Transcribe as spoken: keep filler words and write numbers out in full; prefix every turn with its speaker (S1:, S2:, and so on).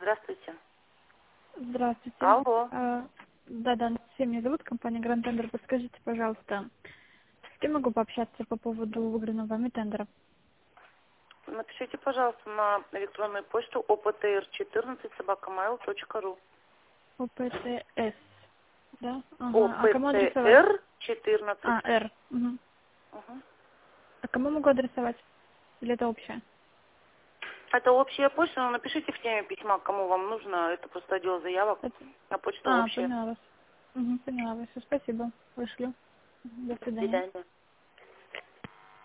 S1: здравствуйте.
S2: Здравствуйте.
S1: Алло.
S2: А, Да-да, Анастасия меня зовут, компания Grand Tender. Подскажите, пожалуйста, с кем могу пообщаться по поводу выигранного вами тендера?
S1: Напишите, пожалуйста, на электронную почту о пэ тэ эр четырнадцать собака mail точка ру.
S2: о пэ тэ эс, да? Ага. А кому адресовать?
S1: о пэ тэ эр четырнадцать.
S2: А, Р. Угу.
S1: Угу.
S2: А кому могу адресовать? Или это общее?
S1: Это общая почта, но напишите в теме письма, кому вам нужно. Это просто отдел заявок,
S2: Это-
S1: а почта
S2: А,
S1: общая.
S2: поняла вас. Угу, поняла вас. Всё, спасибо. Вышлю. До
S1: До
S2: свидания.
S1: свидания.